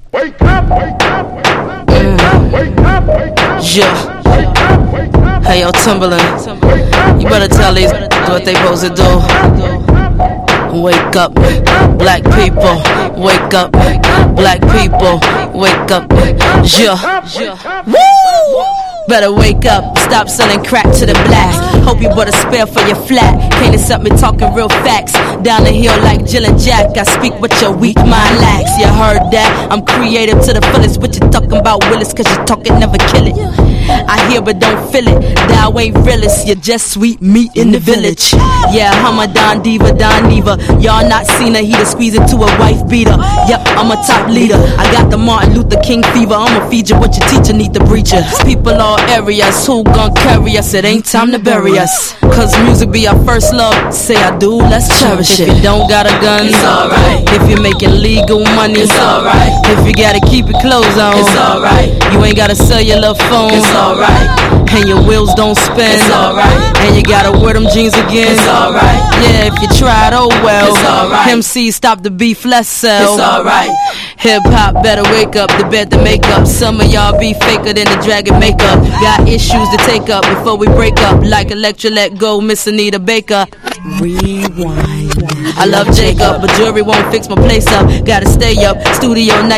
Wake up, wake up, wake up, wake up, wake up, wake up. Yeah. Wake up, wake up. Hey yo, Timberland, you better tell these what they supposed to do. Wake up, black people. Wake up, black people. Wake up, yeah. Woo! Better wake up, stop selling crack to the blacks. Hope you bought a spare for your flat. Can't accept me talking real facts. Down the hill like Jill and Jack, I speak what your weak mind lacks. You heard that? I'm creative to the fullest. What you talking about, Willis? Cause you talking, never kill it. I hear but don't feel it. Thou ain't realist, you're just sweet meat in the village. Yeah, I'm a Don Diva. Y'all not seen a heater squeeze into a wife beater. Yep, I'm a top leader. I got the Martin Luther King fever. I'ma feed you what your teacher need to breach you. People all areas, who gon' carry us? It ain't time to bury us. Cause music be our first love. Say I do, let's cherish it. If you don't got a gun, it's alright. If you're making legal money, it's alright. If you gotta keep your clothes on, it's alright. You ain't gotta sell your love phone, it's alright. And your wheels don't spin, it's alright. And you gotta wear them jeans again, it's alright. Yeah, if you tried, oh well, it's alright. MC stop the beef, let's sell, it's alright. Hip hop better wake up, the bed to make up. Some of y'all be faker than the dragon makeup. Got issues to take up before we break up. Like Electra let go, Miss Anita Baker. Rewind. I love Jacob, but jewelry won't fix my place up. Gotta stay up, studio night.